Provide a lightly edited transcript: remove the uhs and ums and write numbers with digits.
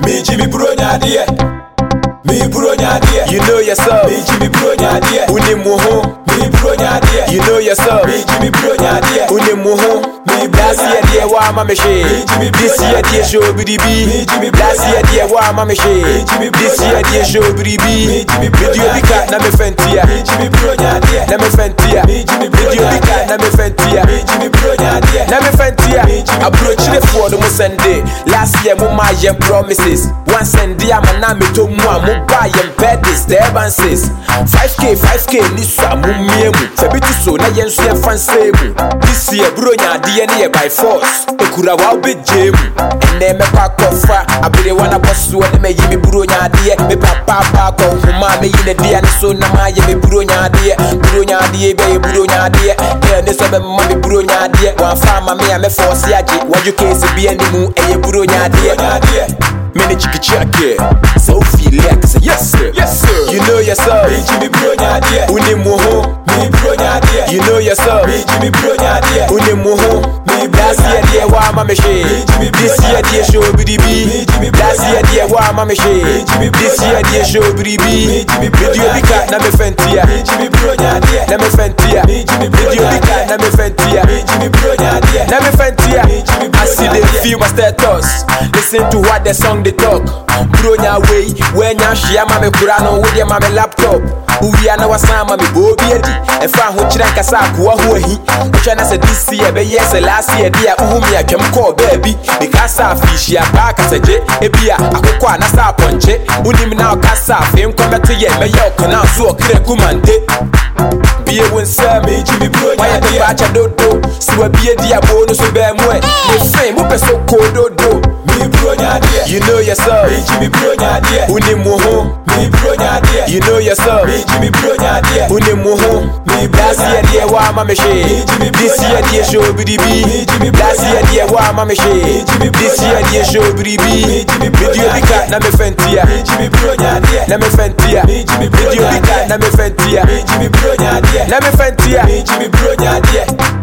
Me Jimmy Bronya dear. Me Bronya dear. You know yourself. Me Jimmy Bronya dear. Unimuhu. Me Bronya dear. You know yourself. Me Jimmy Bronya dear. Unimuhu. Last year, dear, why my machine? This year, dear, show BDB. Last year, dear, why my machine? This year, dear, show BDB. Video Bika, Name Fentia. Name Fentia. Video Bika, Name Fentia. Name Fentia. Approach the for the Sunday. Last year, Mumma promises. One Sunday, I'm a name to Mua, Mumbai and bed disturbances. 5K, Nissa, Mumiemu. Fabituso, Nayan, Fancy. This year, Bronya, DNA by force. Ekura wa be jemu. Ene me pa kofa. Abire wana bosu ene me yimi Bronya die. Me papa ko huma me yine dia ne so na ma ye me Bronya die. Bronya die be ye Bronya die. E ne so be ma me Bronya die. Wan fa ma me a me force aje. Waju case bi eni mu e ye Bronya die. Many chicky check so feel like say yes sir. Yes sir. You know yourself. Me Jimmy Bronya dear. Unimuhu. Me Bronya dear. You know yourself. Me Jimmy Bronya dear. Unimuhu. Last year, dear, why my machine? This year, dear, show BDB. Last year, dear, why my machine? This year, dear, show BDB. Video Bika, Name Fentia. Name Fentia. Video Bika, Name Fentia. Name Fentia. I see they feel my status. Listen to what the song they talk. Bronya way, when ya share my Kurano with your mama laptop. We are now a sama me Bobby. And found who Chiranka Sakua who he. China said this year, but yes, last year, dear, whom I can call baby. Because I fish ya back as a jet, a beer, a cocoa, and a star punch it. Unim now cassa, fame come to ye, may you can now so clear commande. Be a win, sir, me Jimmy Bronya. Why the batch I don't do, so a beer, dear bonus of them way. The fame, whoop so cold, do. Me Bronya dear. You know yourself. Me Jimmy Bronya dear. Unimuhu. Me Bronya dear. You know yourself. Me Jimmy Bronya dear. Unimuhu. Last year, dear, why my machine? This year, dear, show BDB. Last year, dear, why my machine? This year, dear, show BDB. Video Bika, Name Fentia. Name Fentia. Video Bika, Name Fentia. Name Fentia.